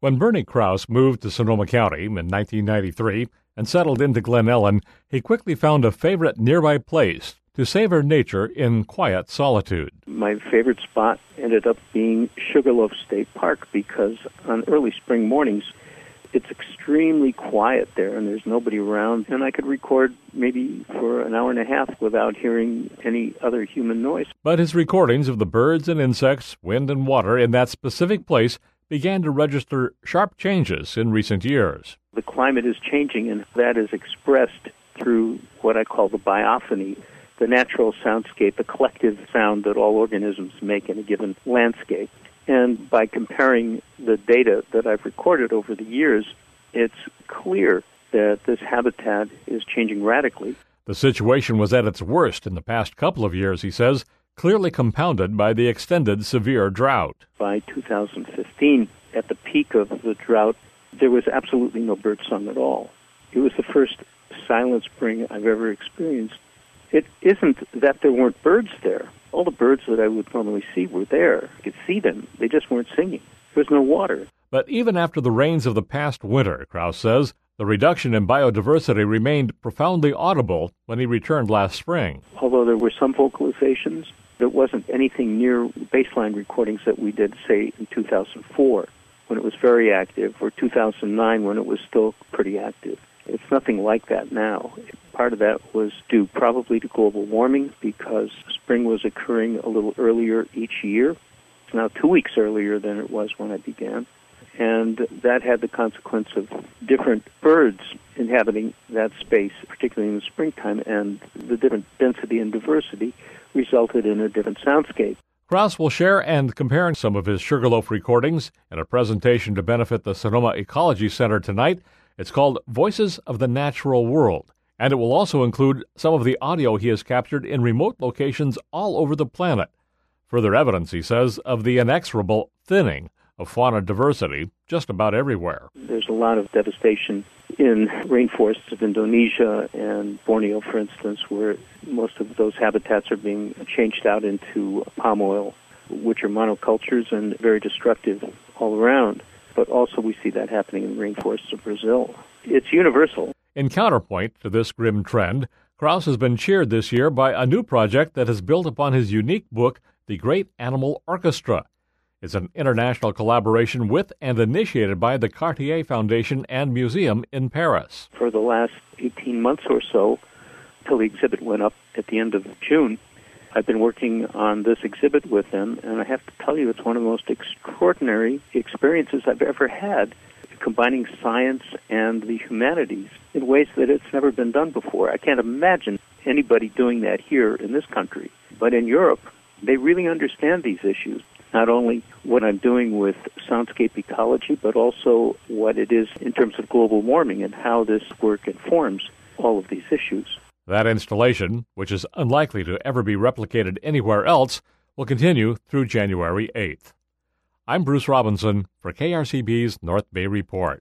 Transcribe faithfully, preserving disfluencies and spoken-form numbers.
When Bernie Krause moved to Sonoma County in nineteen ninety-three and settled into Glen Ellen, he quickly found a favorite nearby place to savor nature in quiet solitude. My favorite spot ended up being Sugarloaf State Park because on early spring mornings, it's extremely quiet there and there's nobody around, and I could record maybe for an hour and a half without hearing any other human noise. But his recordings of the birds and insects, wind and water in that specific place began to register sharp changes in recent years. The climate is changing, and that is expressed through what I call the biophony, the natural soundscape, the collective sound that all organisms make in a given landscape. And by comparing the data that I've recorded over the years, it's clear that this habitat is changing radically. The situation was at its worst in the past couple of years, he says, clearly compounded by the extended severe drought. By two thousand fifteen, at the peak of the drought, there was absolutely no birdsong at all. It was the first silent spring I've ever experienced. It isn't that there weren't birds there. All the birds that I would normally see were there. I could see them. They just weren't singing. There was no water. But even after the rains of the past winter, Krause says, the reduction in biodiversity remained profoundly audible when he returned last spring. Although there were some vocalizations, there wasn't anything near baseline recordings that we did, say, in two thousand four, when it was very active, or two thousand nine, when it was still pretty active. It's nothing like that now. Part of that was due probably to global warming because spring was occurring a little earlier each year. It's now two weeks earlier than it was when I began. And that had the consequence of different birds inhabiting that space, particularly in the springtime, and the different density and diversity resulted in a different soundscape. Krause will share and compare some of his Sugarloaf recordings in a presentation to benefit the Sonoma Ecology Center tonight. It's called Voices of the Natural World, and it will also include some of the audio he has captured in remote locations all over the planet. Further evidence, he says, of the inexorable thinning of fauna diversity just about everywhere. There's a lot of devastation in rainforests of Indonesia and Borneo, for instance, where most of those habitats are being changed out into palm oil, which are monocultures and very destructive all around. But also we see that happening in the rainforests of Brazil. It's universal. In counterpoint to this grim trend, Krause has been cheered this year by a new project that has built upon his unique book, The Great Animal Orchestra. It's an international collaboration with and initiated by the Cartier Foundation and Museum in Paris. For the last eighteen months or so, till the exhibit went up at the end of June, I've been working on this exhibit with them, and I have to tell you, it's one of the most extraordinary experiences I've ever had, combining science and the humanities in ways that it's never been done before. I can't imagine anybody doing that here in this country. But in Europe, they really understand these issues, not only what I'm doing with soundscape ecology, but also what it is in terms of global warming and how this work informs all of these issues. That installation, which is unlikely to ever be replicated anywhere else, will continue through January eighth. I'm Bruce Robinson for K R C B's North Bay Report.